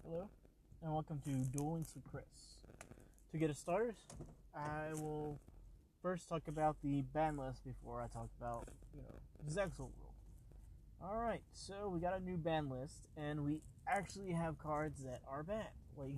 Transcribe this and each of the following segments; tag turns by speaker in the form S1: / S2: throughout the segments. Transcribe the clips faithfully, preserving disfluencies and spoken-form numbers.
S1: Hello, and welcome to Duel Links with Chris. To get us started, I will first talk about the ban list before I talk about, you know, Zexal World. Alright, so we got a new ban list, and we actually have cards that are banned. Like,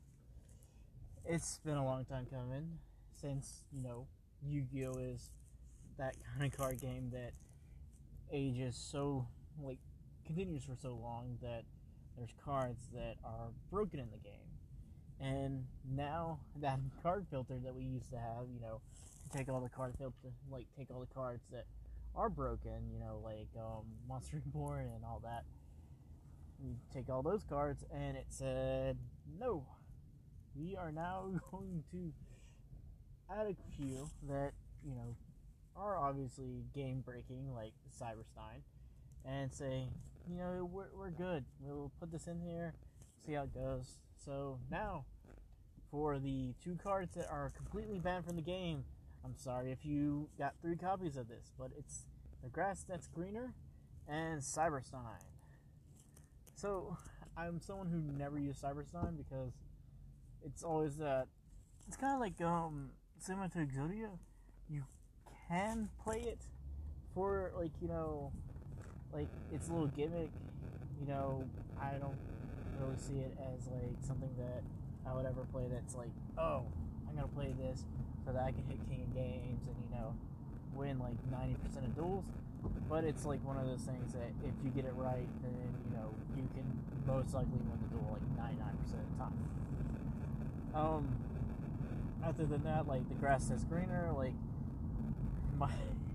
S1: it's been a long time coming since, you know, Yu-Gi-Oh! Is that kind of card game that ages so, like, continues for so long that there's cards that are broken in the game. And now that card filter that we used to have, you know, to take all the card filter, like take all the cards that are broken, you know, like um, Monster Reborn and all that. You take all those cards, and it said, no, we are now going to add a few that, you know, are obviously game breaking, like Cyberstein, and say, you know, we're, we're good. We'll put this in here, see how it goes. So now, for the two cards that are completely banned from the game, I'm sorry if you got three copies of this, but it's the Grass That's Greener and Cyberstein. So, I'm someone who never used Cyberstein because it's always that, it's kind of like, um, similar to Exodia. You can play it for, like, you know, like, it's a little gimmick, you know. I don't really see it as, like, something that I would ever play that's like, oh, I'm going to play this so that I can hit King of Games and, you know, win, like, ninety percent of duels. But it's, like, one of those things that if you get it right, then, you know, you can most likely win the duel, like, ninety-nine percent of the time. Um, other than that, like, the Grass That's Greener, like, my...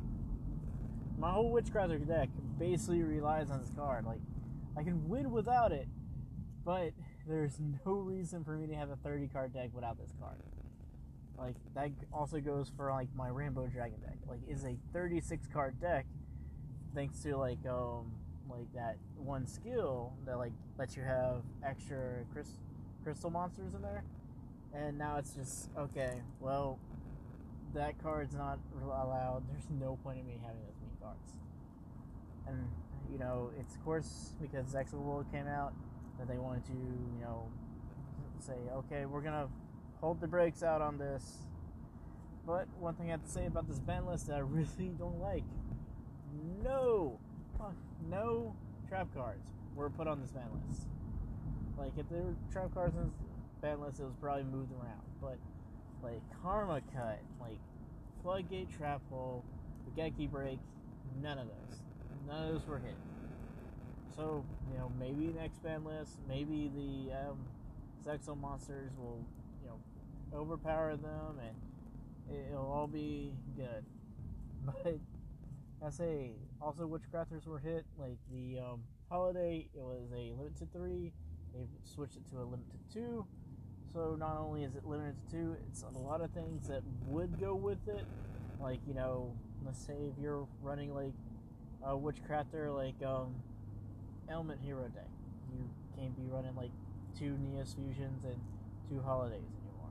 S1: My whole Witchcrafter deck basically relies on this card. Like, I can win without it, but there's no reason for me to have a thirty card deck without this card. Like, that also goes for, like, my Rainbow Dragon deck. Like, it's a thirty-six card deck, thanks to, like, um, like, that one skill that, like, lets you have extra crystal, crystal monsters in there. And now it's just, okay, well, that card's not allowed. There's no point in me having those many cards. And, you know, it's of course because Zexal World came out that they wanted to, you know, say, okay, we're gonna hold the brakes out on this. But one thing I have to say about this ban list that I really don't like, no, no trap cards were put on this ban list. Like, if there were trap cards on this ban list, it was probably moved around. But like Karma Cut, like Floodgate Trap Hole, the Geki Break, none of those. None of those were hit. So, you know, maybe next ban list, maybe the um, Zexal monsters will, you know, overpower them and it'll all be good. But I say, also Witchcrafters were hit. Like the um, Holiday, it was a limited three. They switched it to a limited two. So not only is it limited to two, it's a lot of things that would go with it. Like, you know, let's say if you're running like a Witchcrafter, like um, Element Hero deck, you can't be running like two Neos Fusions and two Holidays anymore.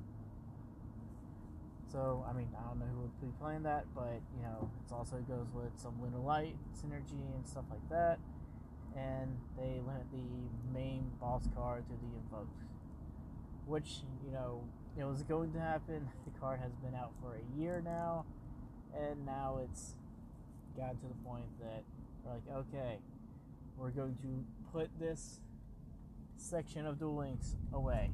S1: So, I mean, I don't know who would be playing that, but, you know, it also goes with some Lunar Light synergy and stuff like that. And they limit the main boss card to the Invoked, which, you know, it was going to happen. The card has been out for a year now, and now it's gotten to the point that we're like, okay, we're going to put this section of Duel Links away.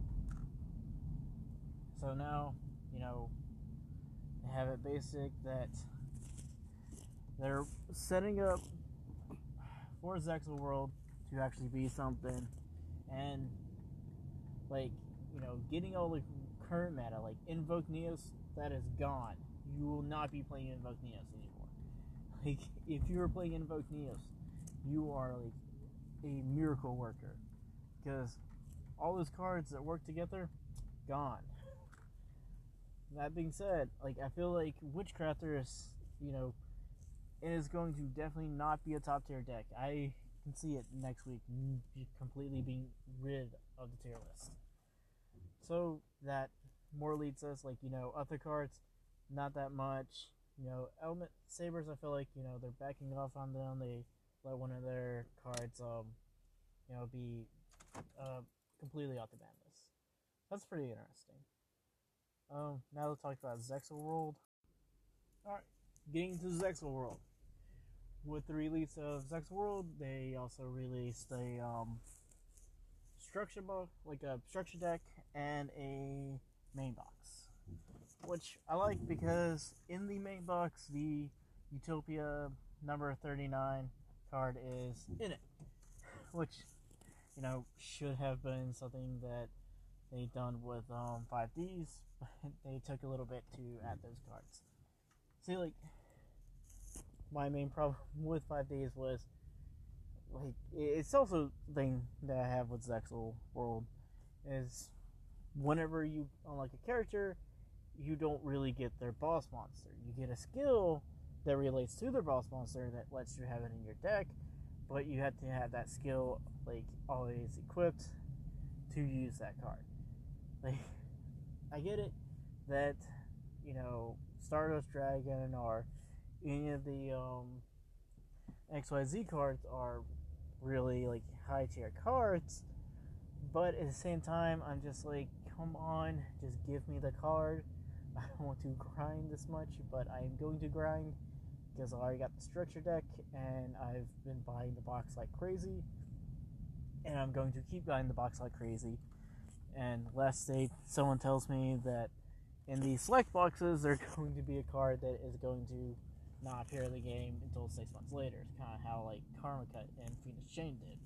S1: So now, you know, they have it basic that they're setting up for Zexal World to actually be something, and like, you know, getting all the current meta, like Invoke Neos, that is gone. You will not be playing Invoke Neos anymore. Like, if you were playing Invoke Neos, you are like a miracle worker, because all those cards that work together, gone. That being said, like, I feel like Witchcrafter is, you know, it is going to definitely not be a top tier deck. I can see it next week completely being rid of the tier list. So that more leads us, like, you know, other cards, not that much. You know, Element Sabers, I feel like, you know, they're backing off on them. They let one of their cards, um, you know, be uh, completely off the ban list. That's pretty interesting. Um, now let's talk about Zexal World. Alright, getting to Zexal World. With the release of Zexal World, they also released a um, structure book, like a structure deck, and a main box, which I like because in the main box, the Utopia number thirty-nine card is in it, which, you know, should have been something that they done with um, five Ds, but they took a little bit to add those cards. See, like, my main problem with five Ds was, like, it's also the thing that I have with Zexal World is whenever you unlock a character, you don't really get their boss monster. You get a skill that relates to their boss monster that lets you have it in your deck, but you have to have that skill, like, always equipped to use that card. Like, I get it that, you know, Stardust Dragon or any of the um, X Y Z cards are really, like, high tier cards, but at the same time, I'm just like, come on, just give me the card. I don't want to grind this much, but I am going to grind because I already got the structure deck and I've been buying the box like crazy, and I'm going to keep buying the box like crazy. And last day, someone tells me that in the select boxes, there's going to be a card that is going to not appear in the game until six months later. It's kind of how, like, Karma Cut and Phoenix Chain did.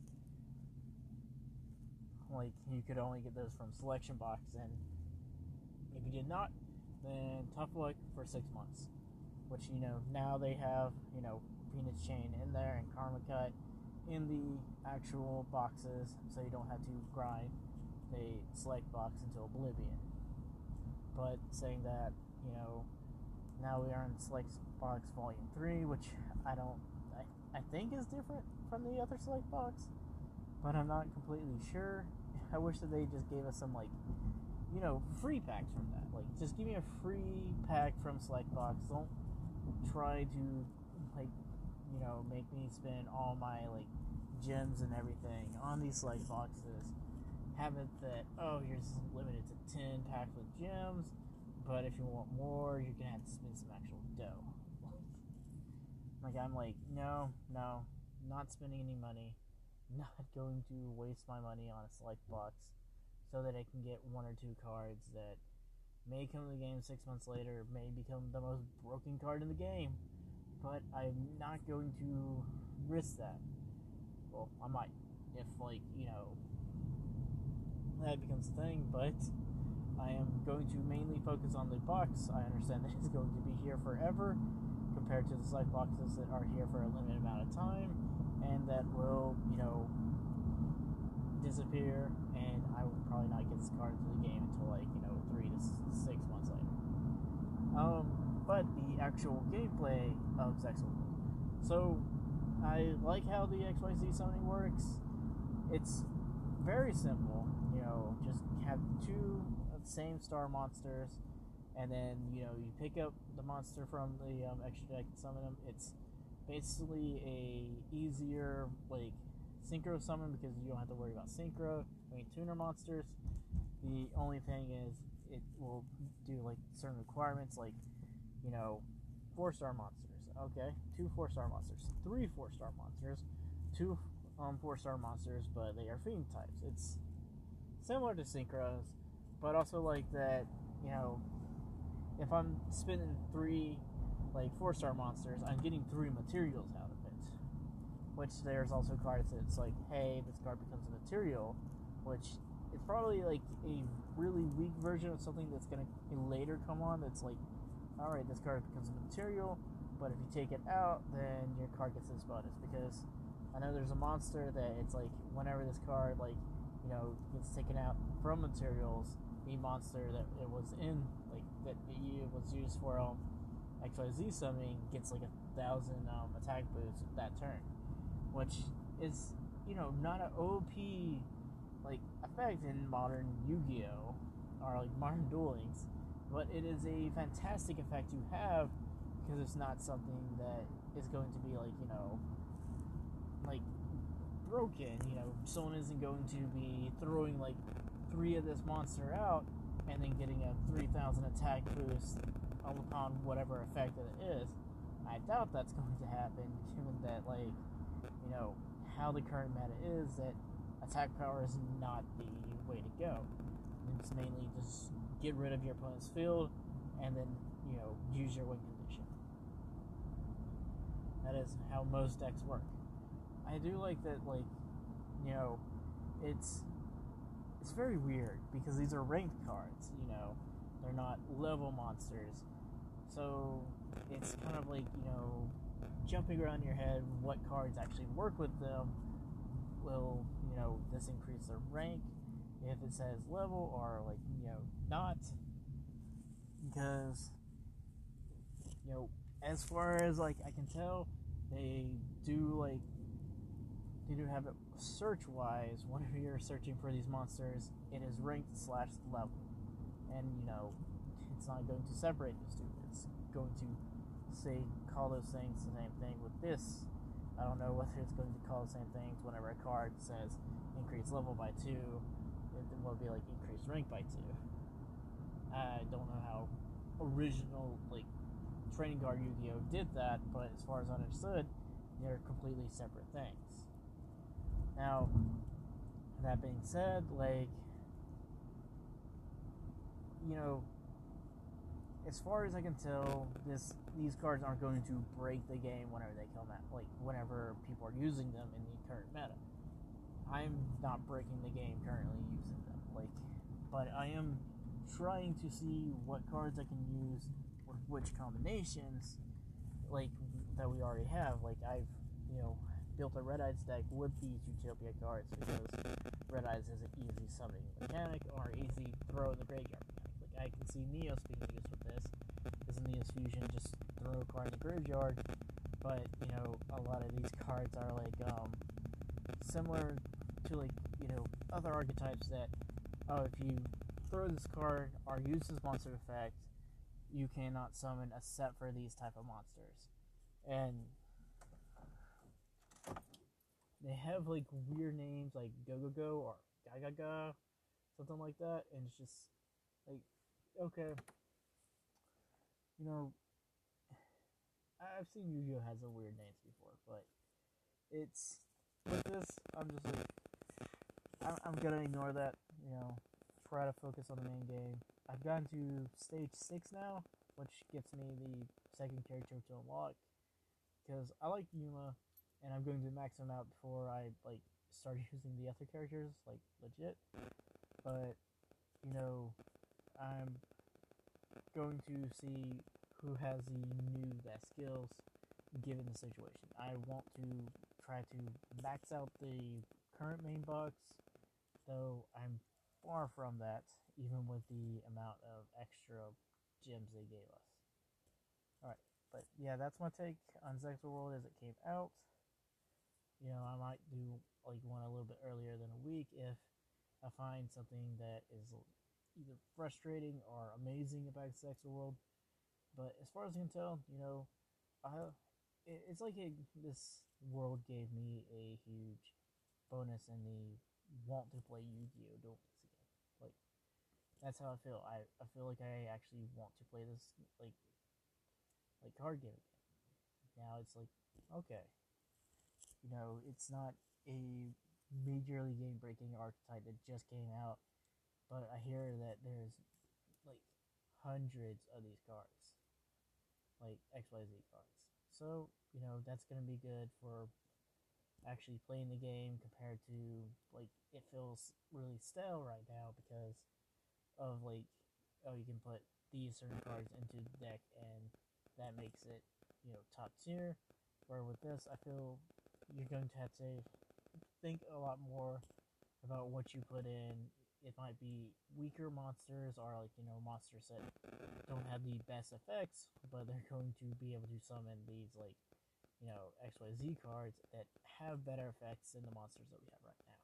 S1: Like, you could only get those from selection box, and if you did not, then tough luck for six months. Which, you know, now they have, you know, Phoenix Chain in there and Karma Cut in the actual boxes, so you don't have to grind the select box into oblivion. But saying that, you know, now we are in select box volume three, which I don't, I, I think is different from the other select box, but I'm not completely sure. I wish that they just gave us some, like, you know, free packs from that. Like, just give me a free pack from select box. Don't try to, like, you know, make me spend all my, like, gems and everything on these select boxes. Have it that, oh, you're limited to ten packs with gems, but if you want more, you're gonna have to spend some actual dough. Like, I'm like, no, no, not spending any money, not going to waste my money on a select box so that I can get one or two cards that may come to the game six months later, may become the most broken card in the game, but I'm not going to risk that. Well, I might, if, like, you know, that becomes a thing, but I am going to mainly focus on the box. I understand that it's going to be here forever compared to the select boxes that are here for a limited amount of time, and that will, you know, disappear, and I will probably not get this card into the game until, like, you know, three to six months later. Um, but the actual gameplay of Zexal. So, I like how the X Y Z summoning works. It's very simple. You know, just have two of the same star monsters, and then, you know, you pick up the monster from the um, extra deck and summon them. It's basically a easier, like, synchro summon because you don't have to worry about synchro. I mean, tuner monsters. The only thing is it will do, like, certain requirements, like, you know, four star monsters. Okay, two four star monsters, three four star monsters, two um four star monsters, but they are fiend types. It's similar to synchros, but also like that, you know, if I'm spending three, like, four star monsters, I'm getting three materials out of it. Which there's also cards that's like, hey, this card becomes a material, which is probably like a really weak version of something that's gonna later come on. That's like, all right, this card becomes a material, but if you take it out, then your card gets this bonus. Because I know there's a monster that it's like, whenever this card, like, you know, gets taken out from materials, the monster that it was in, like, that it was used for um, X Y Z summoning gets like a thousand um, attack boosts that turn, which is, you know, not an O P, like, effect in modern Yu-Gi-Oh! Or, like, modern Duel Links, but it is a fantastic effect to have because it's not something that is going to be, like, you know, like, broken. You know, someone isn't going to be throwing like three of this monster out and then getting a three thousand attack boost upon whatever effect that it is. I doubt that's going to happen, given that, like, you know, how the current meta is, that attack power is not the way to go. It's mainly just get rid of your opponent's field and then, you know, use your win condition. That is how most decks work. I do like that, like, you know, it's it's very weird because these are ranked cards, you know, they're not level monsters. So it's kind of like, you know, jumping around your head what cards actually work with them. Will, you know, this increase their rank if it says level or, like, you know, not? Because, you know, as far as, like, I can tell, they do, like, they do have it search-wise. Whenever you're searching for these monsters, it is ranked slash level. And, you know, it's not going to separate those two. It's going to say, call those things the same thing with this. I don't know whether it's going to call the same things whenever a card says increase level by two. It will be like increased rank by two. I don't know how original, like, trading card Yu-Gi-Oh! Did that, but as far as I understood, they're completely separate things. Now, that being said, like, you know, as far as I can tell, this these cards aren't going to break the game whenever they come out, like, whenever people are using them in the current meta. I'm not breaking the game currently using them, like, but I am trying to see what cards I can use with which combinations, like, that we already have. Like, I've, you know, built a Red Eyes deck with these Utopia cards because Red Eyes is an easy summoning mechanic or easy throw in the graveyard mechanic. Like, I can see Neos being used with this, because in Neos Fusion, just throw a card in the graveyard, but, you know, a lot of these cards are, like, um, similar to, like, you know, other archetypes that, oh, if you throw this card or use this monster effect, you cannot summon a set for these type of monsters. And they have, like, weird names like Go-Go-Go or Ga-Ga-Ga, something like that, and it's just, like, okay. You know, I've seen Yu-Gi-Oh! Has some weird names before, but it's, with this, I'm just like, I'm, I'm gonna ignore that, you know, try to focus on the main game. I've gotten to stage six now, which gets me the second character to unlock, because I like Yuma, and I'm going to max them out before I, like, start using the other characters, like, legit. But, you know, I'm going to see who has the new best skills given the situation. I want to try to max out the current main box, though I'm far from that, even with the amount of extra gems they gave us. Alright, but yeah, that's my take on Zexal World as it came out. You know, I might do, like, one a little bit earlier than a week if I find something that is either frustrating or amazing about Zexal World. But as far as I can tell, you know, I, it, it's like a, this world gave me a huge bonus in the want to play Yu-Gi-Oh! Duel Links again. Like, that's how I feel. I, I feel like I actually want to play this, like, like card game again. Now it's like, okay, you know, it's not a majorly game-breaking archetype that just came out, but I hear that there's, like, hundreds of these cards, like X Y Z cards. So, you know, that's going to be good for actually playing the game compared to, like, it feels really stale right now because of, like, oh, you can put these certain cards into the deck and that makes it, you know, top tier. Where with this, I feel you're going to have to think a lot more about what you put in. It might be weaker monsters or, like, you know, monsters that don't have the best effects, but they're going to be able to summon these, like, you know, X Y Z cards that have better effects than the monsters that we have right now.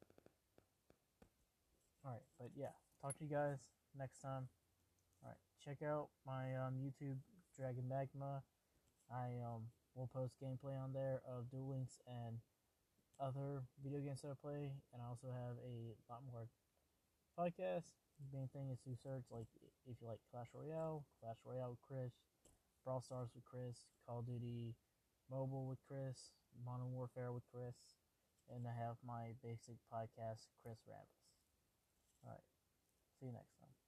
S1: Alright, but yeah, talk to you guys next time. Alright, check out my um, YouTube, Dragon Magma. I um will post gameplay on there of Duel Links and other video games that I play, and I also have a lot more podcasts. The main thing is to search, like, if you like Clash Royale, Clash Royale with Chris, Brawl Stars with Chris, Call of Duty Mobile with Chris, Modern Warfare with Chris, and I have my basic podcast, Chris Rambles. Alright, see you next time.